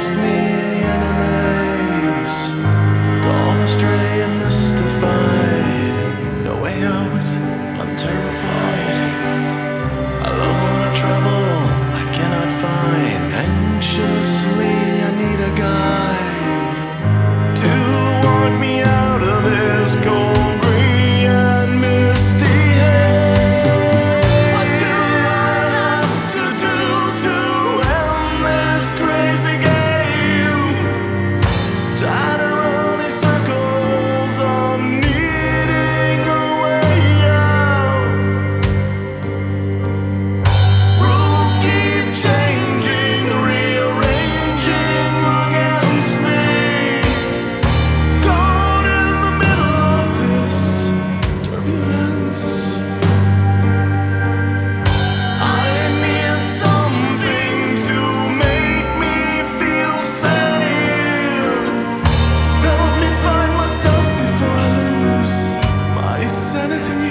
lost me enemies, gone astray and mystified, no way out, I'm terrified. Alone I travel, I cannot find, anxiously I need a guide to walk me out of this cold, grey and misty haze. What do I have to do to end this crazy game? Tired of running circles, I'm needing a way out. Rules keep changing, rearranging against me. Caught in the middle of this turbulence. I need something to make me feel sane. Help me find myself before I lose my sanity.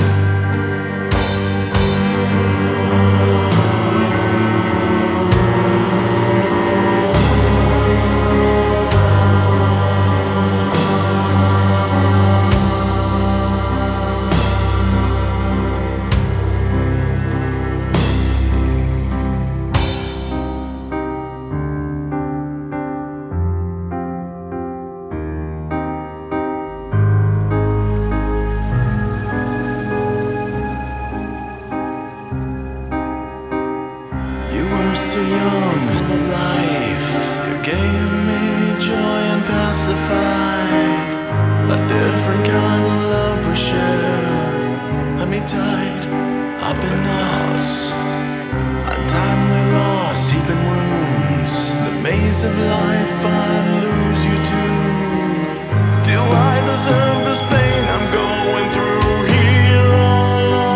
You were so young, full of life. You gave me joy and pacified. A different kind of love we share. Had me tied up in knots, untimely lost, deep in wounds. The maze of life I'd lose you to. Do I deserve this pain I'm going through here all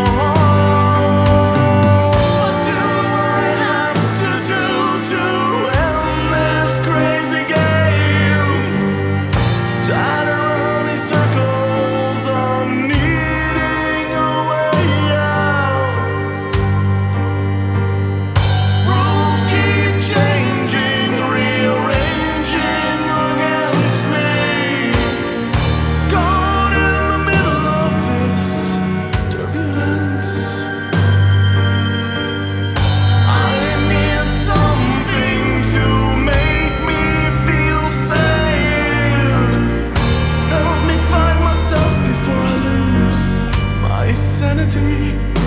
alone? What do I have to do to end this crazy game? Tired of running circles, I'm needing a way out. Rules keep changing, rearranging against me. Caught in the middle of this turbulence. I need something to make me feel sane. Help me find myself before I lose my sanity.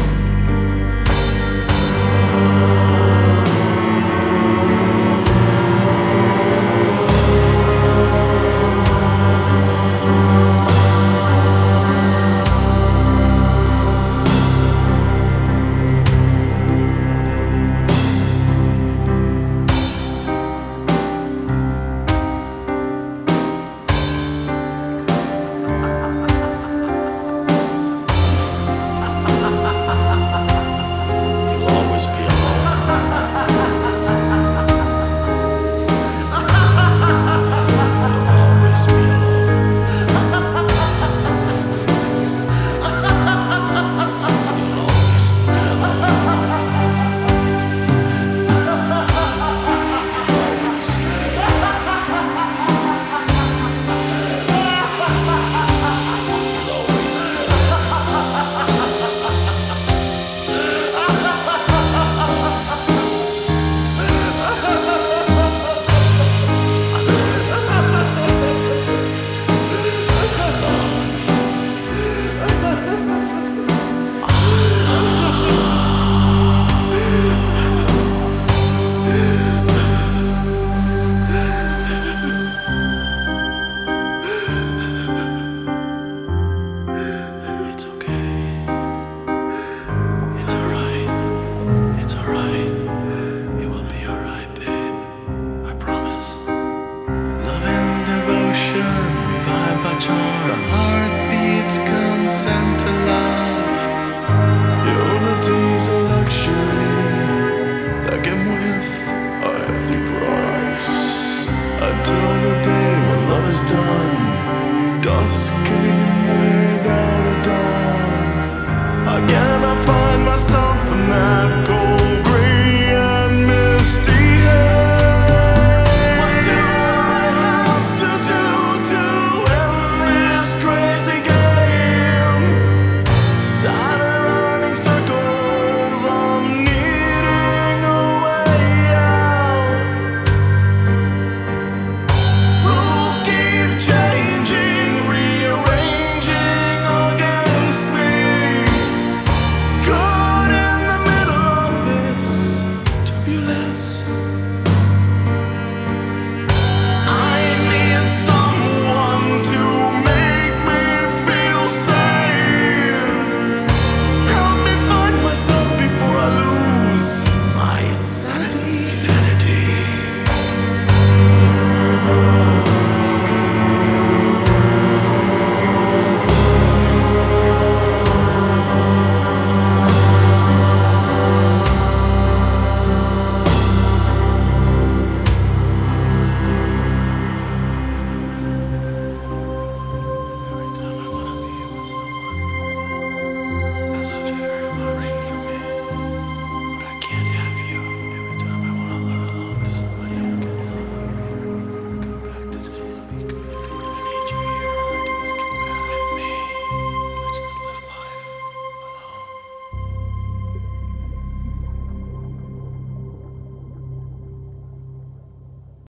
You'll always be alone. You'll always be alone. You'll always be alone. Always be alone. You'll always be It's okay. It's alright. It's alright. It will be alright, babe. I promise. Love and devotion, revived by charm. The heartbeats consent to love. Unity's a luxury that came with a hefty price. Until the day when love is done, dusk came without a dawn. Again I find myself in that